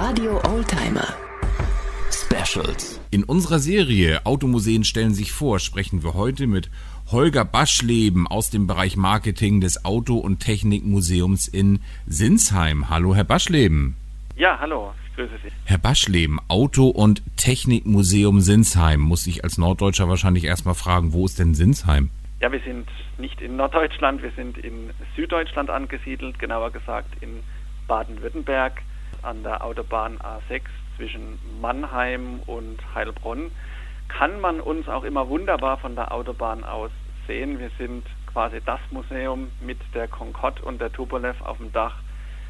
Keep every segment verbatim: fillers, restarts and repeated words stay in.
Radio Oldtimer Specials. In unserer Serie Automuseen stellen sich vor, sprechen wir heute mit Holger Baschleben aus dem Bereich Marketing des Auto- und Technikmuseums in Sinsheim. Hallo, Herr Baschleben. Ja, hallo, ich grüße Sie. Herr Baschleben, Auto- und Technikmuseum Sinsheim. Muss ich als Norddeutscher wahrscheinlich erstmal fragen, wo ist denn Sinsheim? Ja, wir sind nicht in Norddeutschland, wir sind in Süddeutschland angesiedelt, genauer gesagt in Baden-Württemberg an der Autobahn A sechs zwischen Mannheim und Heilbronn. Kann man uns auch immer wunderbar von der Autobahn aus sehen. Wir sind quasi das Museum mit der Concorde und der Tupolev auf dem Dach,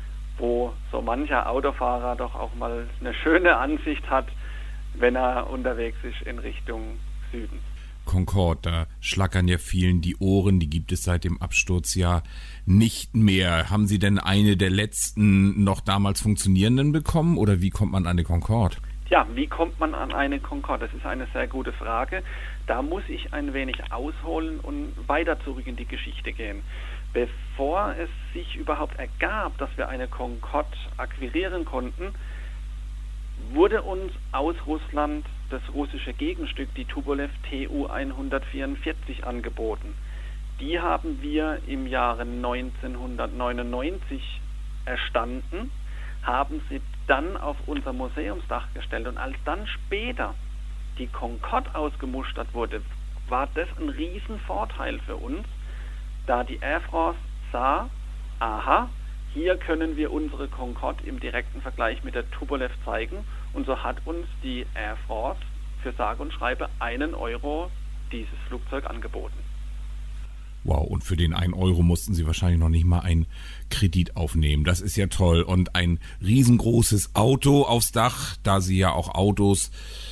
wo so mancher Autofahrer doch auch mal eine schöne Ansicht hat, wenn er unterwegs ist in Richtung Süden. Concorde, da schlackern ja vielen die Ohren, die gibt es seit dem Absturz ja nicht mehr. Haben Sie denn eine der letzten noch damals funktionierenden bekommen oder wie kommt man an eine Concorde? Ja, wie kommt man an eine Concorde? Das ist eine sehr gute Frage. Da muss ich ein wenig ausholen und weiter zurück in die Geschichte gehen. Bevor es sich überhaupt ergab, dass wir eine Concorde akquirieren konnten, wurde uns aus Russland das russische Gegenstück, die Tupolev T U hundertvierundvierzig, angeboten. Die haben wir im Jahre neunzehnhundertneunundneunzig erstanden, haben sie dann auf unser Museumsdach gestellt und als dann später die Concorde ausgemustert wurde, war das ein Riesenvorteil für uns, da die Air France sah, aha, hier können wir unsere Concorde im direkten Vergleich mit der Tupolev zeigen und so hat uns die Air France für sage und schreibe einen Euro dieses Flugzeug angeboten. Wow, und für den einen Euro mussten Sie wahrscheinlich noch nicht mal einen Kredit aufnehmen. Das ist ja toll. Und ein riesengroßes Auto aufs Dach, da Sie ja auch Autos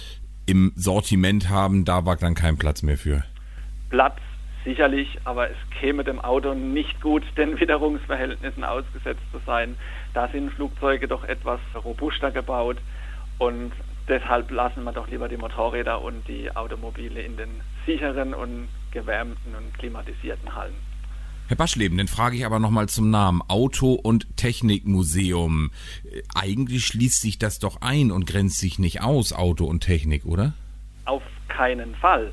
im Sortiment haben, da war dann kein Platz mehr für. Platz sicherlich, aber es käme dem Auto nicht gut, den Witterungsverhältnissen ausgesetzt zu sein. Da sind Flugzeuge doch etwas robuster gebaut und deshalb lassen wir doch lieber die Motorräder und die Automobile in den sicheren und gewärmten und klimatisierten Hallen. Herr Baschleben, dann frage ich aber nochmal zum Namen Auto- und Technikmuseum. Eigentlich schließt sich das doch ein und grenzt sich nicht aus, Auto und Technik, oder? Auf keinen Fall.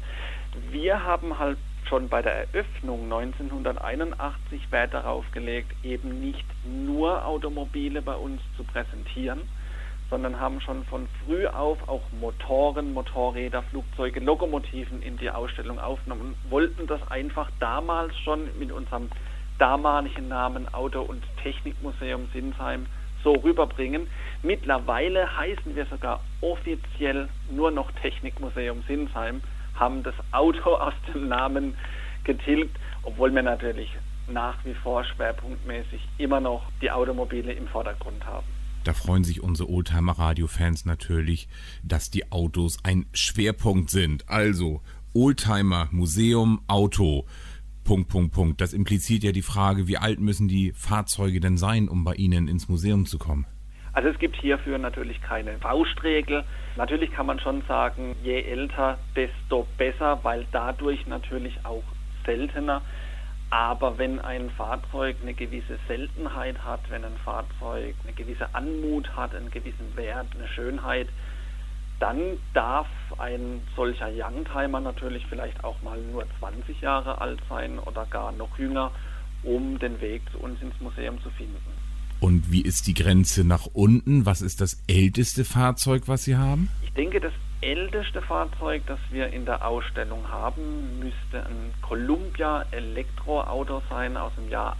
Wir haben halt schon bei der Eröffnung neunzehnhunderteinundachtzig Wert darauf gelegt, eben nicht nur Automobile bei uns zu präsentieren, sondern haben schon von früh auf auch Motoren, Motorräder, Flugzeuge, Lokomotiven in die Ausstellung aufgenommen und wollten das einfach damals schon mit unserem damaligen Namen Auto- und Technikmuseum Sinsheim so rüberbringen. Mittlerweile heißen wir sogar offiziell nur noch Technikmuseum Sinsheim, haben das Auto aus dem Namen getilgt, obwohl wir natürlich nach wie vor schwerpunktmäßig immer noch die Automobile im Vordergrund haben. Da freuen sich unsere Oldtimer-Radio-Fans natürlich, dass die Autos ein Schwerpunkt sind. Also Oldtimer, Museum, Auto, Punkt, Punkt, Punkt. Das impliziert ja die Frage, wie alt müssen die Fahrzeuge denn sein, um bei Ihnen ins Museum zu kommen? Also es gibt hierfür natürlich keine Faustregel. Natürlich kann man schon sagen, je älter, desto besser, weil dadurch natürlich auch seltener. Aber wenn ein Fahrzeug eine gewisse Seltenheit hat, wenn ein Fahrzeug eine gewisse Anmut hat, einen gewissen Wert, eine Schönheit, dann darf ein solcher Youngtimer natürlich vielleicht auch mal nur zwanzig Jahre alt sein oder gar noch jünger, um den Weg zu uns ins Museum zu finden. Und wie ist die Grenze nach unten? Was ist das älteste Fahrzeug, was Sie haben? Ich denke, das älteste Fahrzeug, das wir in der Ausstellung haben, müsste ein Columbia Elektroauto sein aus dem Jahr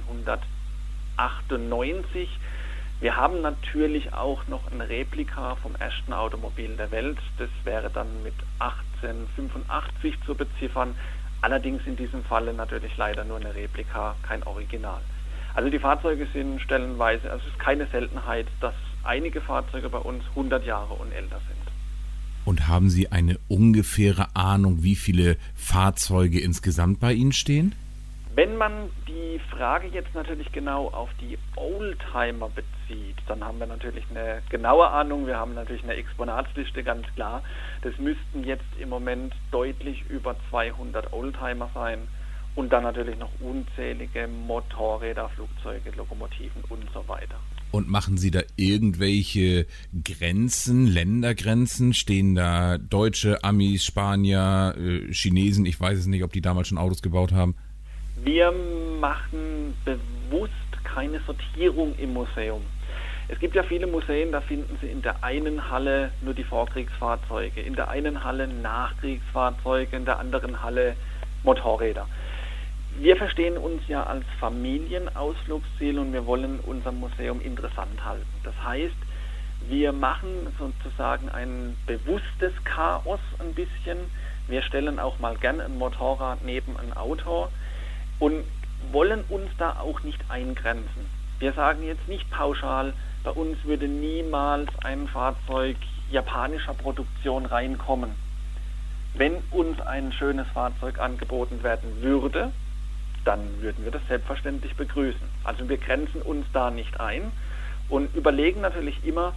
achtzehnhundertachtundneunzig. Wir haben natürlich auch noch ein Replika vom ersten Automobil der Welt. Das wäre dann mit achtzehnhundertfünfundachtzig zu beziffern. Allerdings in diesem Falle natürlich leider nur eine Replika, kein Original. Also die Fahrzeuge sind stellenweise, also es ist keine Seltenheit, dass einige Fahrzeuge bei uns hundert Jahre und älter sind. Und haben Sie eine ungefähre Ahnung, wie viele Fahrzeuge insgesamt bei Ihnen stehen? Wenn man die Frage jetzt natürlich genau auf die Oldtimer bezieht, dann haben wir natürlich eine genaue Ahnung. Wir haben natürlich eine Exponatsliste, ganz klar. Das müssten jetzt im Moment deutlich über zweihundert Oldtimer sein. Und dann natürlich noch unzählige Motorräder, Flugzeuge, Lokomotiven und so weiter. Und machen Sie da irgendwelche Grenzen, Ländergrenzen? Stehen da Deutsche, Amis, Spanier, äh, Chinesen? Ich weiß es nicht, ob die damals schon Autos gebaut haben. Wir machen bewusst keine Sortierung im Museum. Es gibt ja viele Museen, da finden Sie in der einen Halle nur die Vorkriegsfahrzeuge, in der einen Halle Nachkriegsfahrzeuge, in der anderen Halle Motorräder. Wir verstehen uns ja als Familienausflugsziel und wir wollen unser Museum interessant halten. Das heißt, wir machen sozusagen ein bewusstes Chaos ein bisschen. Wir stellen auch mal gern ein Motorrad neben ein Auto und wollen uns da auch nicht eingrenzen. Wir sagen jetzt nicht pauschal, bei uns würde niemals ein Fahrzeug japanischer Produktion reinkommen. Wenn uns ein schönes Fahrzeug angeboten werden würde, dann würden wir das selbstverständlich begrüßen. Also wir grenzen uns da nicht ein und überlegen natürlich immer,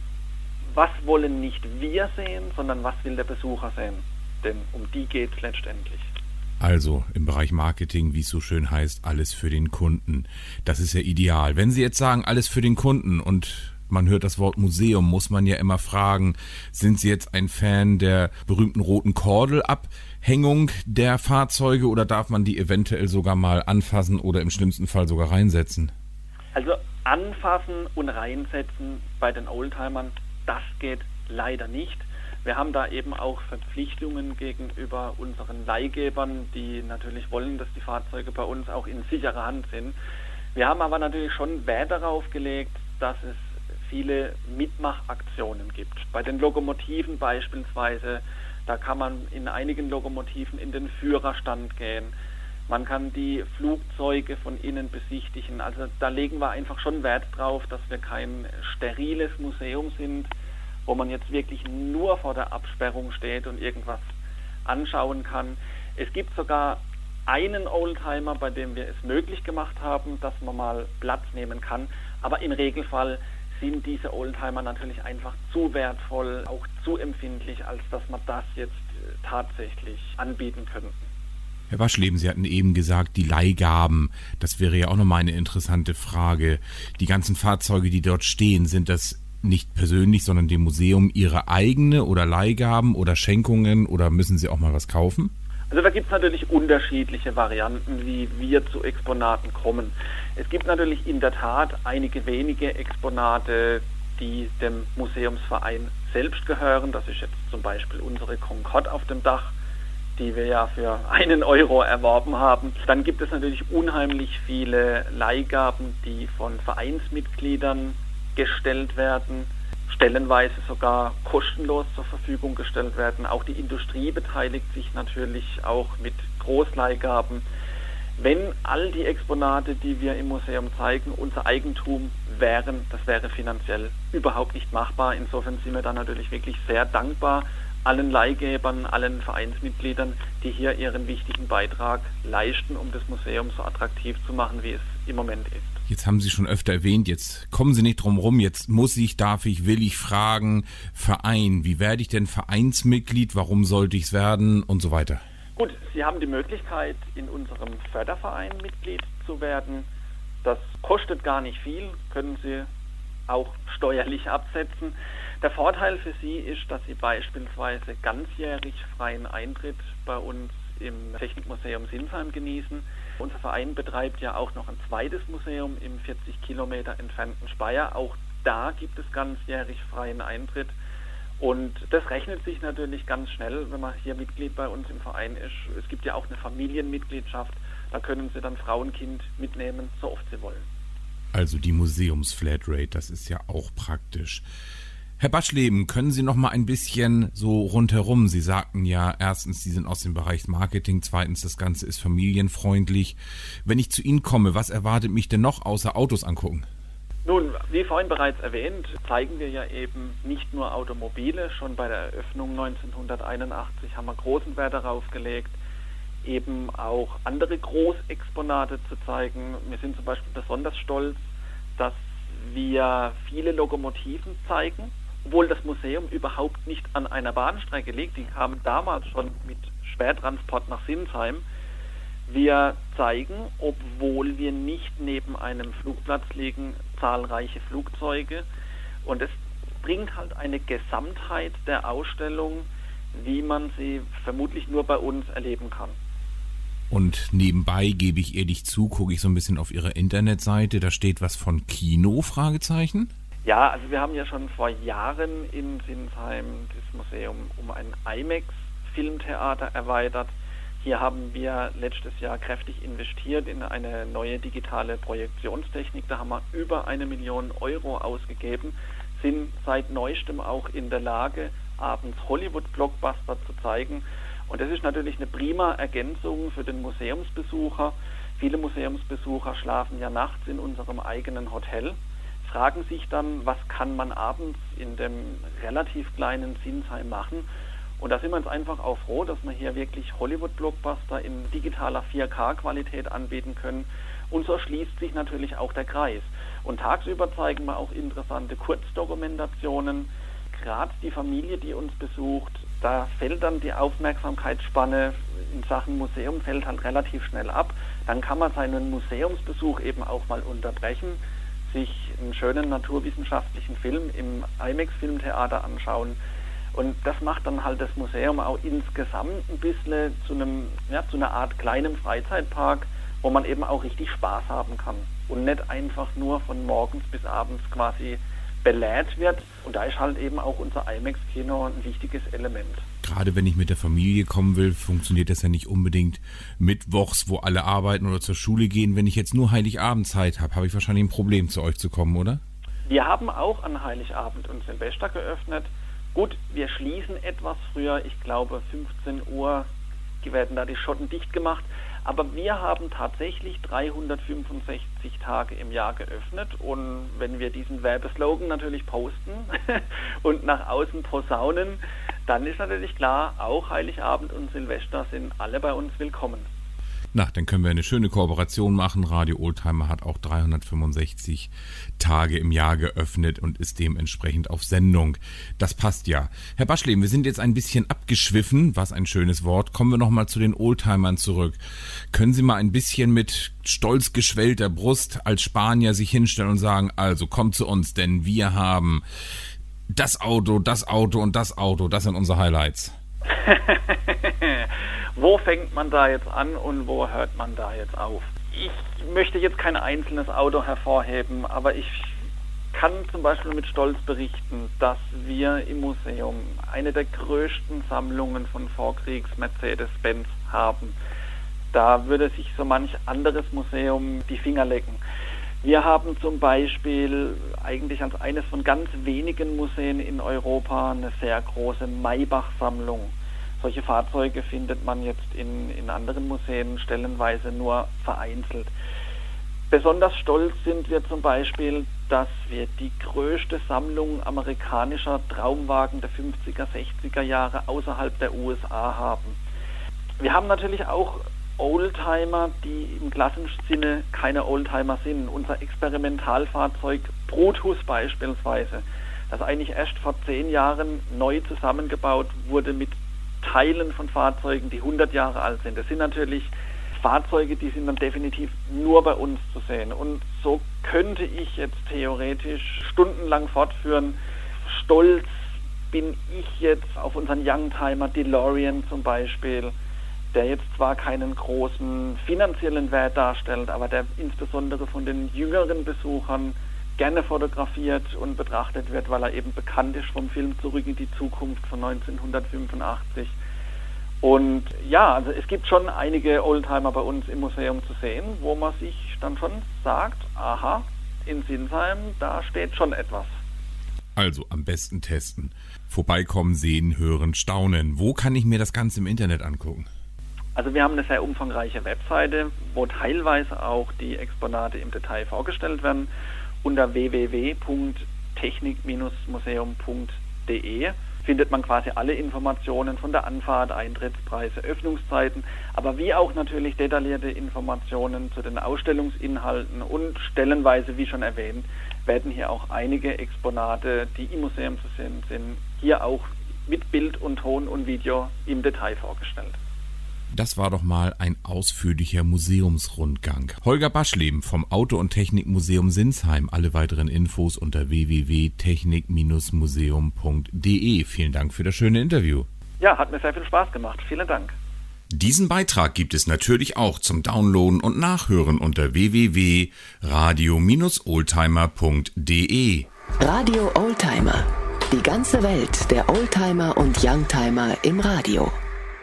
was wollen nicht wir sehen, sondern was will der Besucher sehen. Denn um die geht es letztendlich. Also im Bereich Marketing, wie es so schön heißt, alles für den Kunden. Das ist ja ideal. Wenn Sie jetzt sagen, alles für den Kunden und man hört das Wort Museum, muss man ja immer fragen, sind Sie jetzt ein Fan der berühmten roten Kordelabhängung der Fahrzeuge oder darf man die eventuell sogar mal anfassen oder im schlimmsten Fall sogar reinsetzen? Also anfassen und reinsetzen bei den Oldtimern, das geht leider nicht. Wir haben da eben auch Verpflichtungen gegenüber unseren Leihgebern, die natürlich wollen, dass die Fahrzeuge bei uns auch in sicherer Hand sind. Wir haben aber natürlich schon Wert darauf gelegt, dass es viele Mitmachaktionen gibt. Bei den Lokomotiven beispielsweise, da kann man in einigen Lokomotiven in den Führerstand gehen. Man kann die Flugzeuge von innen besichtigen. Also da legen wir einfach schon Wert drauf, dass wir kein steriles Museum sind, wo man jetzt wirklich nur vor der Absperrung steht und irgendwas anschauen kann. Es gibt sogar einen Oldtimer, bei dem wir es möglich gemacht haben, dass man mal Platz nehmen kann. Aber im Regelfall sind diese Oldtimer natürlich einfach zu wertvoll, auch zu empfindlich, als dass man das jetzt tatsächlich anbieten könnten. Herr Waschleben, Sie hatten eben gesagt, die Leihgaben, das wäre ja auch nochmal eine interessante Frage. Die ganzen Fahrzeuge, die dort stehen, sind das nicht persönlich, sondern dem Museum Ihre eigene oder Leihgaben oder Schenkungen oder müssen Sie auch mal was kaufen? Also da gibt es natürlich unterschiedliche Varianten, wie wir zu Exponaten kommen. Es gibt natürlich in der Tat einige wenige Exponate, die dem Museumsverein selbst gehören. Das ist jetzt zum Beispiel unsere Concorde auf dem Dach, die wir ja für einen Euro erworben haben. Dann gibt es natürlich unheimlich viele Leihgaben, die von Vereinsmitgliedern gestellt werden, stellenweise sogar kostenlos zur Verfügung gestellt werden. Auch die Industrie beteiligt sich natürlich auch mit Großleihgaben. Wenn all die Exponate, die wir im Museum zeigen, unser Eigentum wären, das wäre finanziell überhaupt nicht machbar. Insofern sind wir da natürlich wirklich sehr dankbar allen Leihgebern, allen Vereinsmitgliedern, die hier ihren wichtigen Beitrag leisten, um das Museum so attraktiv zu machen, wie es im Moment ist. Jetzt haben Sie schon öfter erwähnt, jetzt kommen Sie nicht drum rum, jetzt muss ich, darf ich, will ich fragen, Verein, wie werde ich denn Vereinsmitglied, warum sollte ich es werden und so weiter? Gut, Sie haben die Möglichkeit, in unserem Förderverein Mitglied zu werden. Das kostet gar nicht viel, können Sie auch steuerlich absetzen. Der Vorteil für Sie ist, dass Sie beispielsweise ganzjährig freien Eintritt bei uns im Technikmuseum Sinsheim genießen. Unser Verein betreibt ja auch noch ein zweites Museum im vierzig Kilometer entfernten Speyer. Auch da gibt es ganzjährig freien Eintritt. Und das rechnet sich natürlich ganz schnell, wenn man hier Mitglied bei uns im Verein ist. Es gibt ja auch eine Familienmitgliedschaft. Da können Sie dann Frau und Kind mitnehmen, so oft Sie wollen. Also die Museumsflatrate, das ist ja auch praktisch. Herr Waschleben, können Sie noch mal ein bisschen so rundherum, Sie sagten ja, erstens, Sie sind aus dem Bereich Marketing, zweitens, das Ganze ist familienfreundlich. Wenn ich zu Ihnen komme, was erwartet mich denn noch außer Autos angucken? Nun, wie vorhin bereits erwähnt, zeigen wir ja eben nicht nur Automobile. Schon bei der Eröffnung neunzehnhunderteinundachtzig haben wir großen Wert darauf gelegt, eben auch andere Großexponate zu zeigen. Wir sind zum Beispiel besonders stolz, dass wir viele Lokomotiven zeigen, obwohl das Museum überhaupt nicht an einer Bahnstrecke liegt. Die kamen damals schon mit Schwertransport nach Sinsheim. Wir zeigen, obwohl wir nicht neben einem Flugplatz liegen, zahlreiche Flugzeuge. Und es bringt halt eine Gesamtheit der Ausstellung, wie man sie vermutlich nur bei uns erleben kann. Und nebenbei, gebe ich ehrlich zu, gucke ich so ein bisschen auf Ihre Internetseite, da steht was von Kino, Fragezeichen? Ja, also wir haben ja schon vor Jahren in Sinsheim das Museum um ein IMAX-Filmtheater erweitert. Hier haben wir letztes Jahr kräftig investiert in eine neue digitale Projektionstechnik. Da haben wir über eine Million Euro ausgegeben, sind seit neuestem auch in der Lage, abends Hollywood-Blockbuster zu zeigen. Und das ist natürlich eine prima Ergänzung für den Museumsbesucher. Viele Museumsbesucher schlafen ja nachts in unserem eigenen Hotel, fragen sich dann, was kann man abends in dem relativ kleinen Sinsheim machen. Und da sind wir uns einfach auch froh, dass wir hier wirklich Hollywood-Blockbuster in digitaler vier K-Qualität anbieten können. Und so schließt sich natürlich auch der Kreis. Und tagsüber zeigen wir auch interessante Kurzdokumentationen. Gerade die Familie, die uns besucht, da fällt dann die Aufmerksamkeitsspanne in Sachen Museum fällt halt relativ schnell ab. Dann kann man seinen Museumsbesuch eben auch mal unterbrechen, sich einen schönen naturwissenschaftlichen Film im IMAX-Filmtheater anschauen. Und das macht dann halt das Museum auch insgesamt ein bisschen zu einem, ja, zu einer Art kleinem Freizeitpark, wo man eben auch richtig Spaß haben kann und nicht einfach nur von morgens bis abends quasi belädt wird. Und da ist halt eben auch unser IMAX-Kino ein wichtiges Element. Gerade wenn ich mit der Familie kommen will, funktioniert das ja nicht unbedingt mittwochs, wo alle arbeiten oder zur Schule gehen. Wenn ich jetzt nur Heiligabend Zeit habe, habe ich wahrscheinlich ein Problem, zu euch zu kommen, oder? Wir haben auch an Heiligabend und Silvester geöffnet. Gut, wir schließen etwas früher, ich glaube fünfzehn Uhr werden da die Schotten dicht gemacht, aber wir haben tatsächlich dreihundertfünfundsechzig Tage im Jahr geöffnet und wenn wir diesen Werbeslogan natürlich posten und nach außen posaunen, dann ist natürlich klar, auch Heiligabend und Silvester sind alle bei uns willkommen. Na, dann können wir eine schöne Kooperation machen. Radio Oldtimer hat auch dreihundertfünfundsechzig Tage im Jahr geöffnet und ist dementsprechend auf Sendung. Das passt ja. Herr Baschlem, wir sind jetzt ein bisschen abgeschwiffen, was ein schönes Wort. Kommen wir nochmal zu den Oldtimern zurück. Können Sie mal ein bisschen mit stolz geschwellter Brust als Spanier sich hinstellen und sagen, also kommt zu uns, denn wir haben das Auto, das Auto und das Auto. Das sind unsere Highlights. Wo fängt man da jetzt an und wo hört man da jetzt auf? Ich möchte jetzt kein einzelnes Auto hervorheben, aber ich kann zum Beispiel mit Stolz berichten, dass wir im Museum eine der größten Sammlungen von Vorkriegs-Mercedes-Benz haben. Da würde sich so manch anderes Museum die Finger lecken. Wir haben zum Beispiel eigentlich als eines von ganz wenigen Museen in Europa eine sehr große Maybach-Sammlung. Solche Fahrzeuge findet man jetzt in, in anderen Museen stellenweise nur vereinzelt. Besonders stolz sind wir zum Beispiel, dass wir die größte Sammlung amerikanischer Traumwagen der fünfziger, sechziger Jahre außerhalb der U S A haben. Wir haben natürlich auch Oldtimer, die im klassischen Sinne keine Oldtimer sind. Unser Experimentalfahrzeug Brutus beispielsweise, das eigentlich erst vor zehn Jahren neu zusammengebaut wurde mit Teilen von Fahrzeugen, die hundert Jahre alt sind. Das sind natürlich Fahrzeuge, die sind dann definitiv nur bei uns zu sehen. Und so könnte ich jetzt theoretisch stundenlang fortführen. Stolz bin ich jetzt auf unseren Youngtimer DeLorean zum Beispiel, der jetzt zwar keinen großen finanziellen Wert darstellt, aber der insbesondere von den jüngeren Besuchern gerne fotografiert und betrachtet wird, weil er eben bekannt ist vom Film Zurück in die Zukunft von neunzehnhundertfünfundachtzig. Und ja, also es gibt schon einige Oldtimer bei uns im Museum zu sehen, wo man sich dann schon sagt, aha, in Sinsheim, da steht schon etwas. Also am besten testen. Vorbeikommen, sehen, hören, staunen. Wo kann ich mir das Ganze im Internet angucken? Also wir haben eine sehr umfangreiche Webseite, wo teilweise auch die Exponate im Detail vorgestellt werden. Unter w w w punkt technik museum punkt d e findet man quasi alle Informationen von der Anfahrt, Eintrittspreise, Öffnungszeiten, aber wie auch natürlich detaillierte Informationen zu den Ausstellungsinhalten und stellenweise, wie schon erwähnt, werden hier auch einige Exponate, die im Museum zu sehen sind, hier auch mit Bild und Ton und Video im Detail vorgestellt. Das war doch mal ein ausführlicher Museumsrundgang. Holger Baschleben vom Auto- und Technikmuseum Sinsheim. Alle weiteren Infos unter w w w punkt technik Bindestrich museum punkt d e. Vielen Dank für das schöne Interview. Ja, hat mir sehr viel Spaß gemacht. Vielen Dank. Diesen Beitrag gibt es natürlich auch zum Downloaden und Nachhören unter w w w punkt radio oldtimer punkt d e. Radio Oldtimer. Die ganze Welt der Oldtimer und Youngtimer im Radio.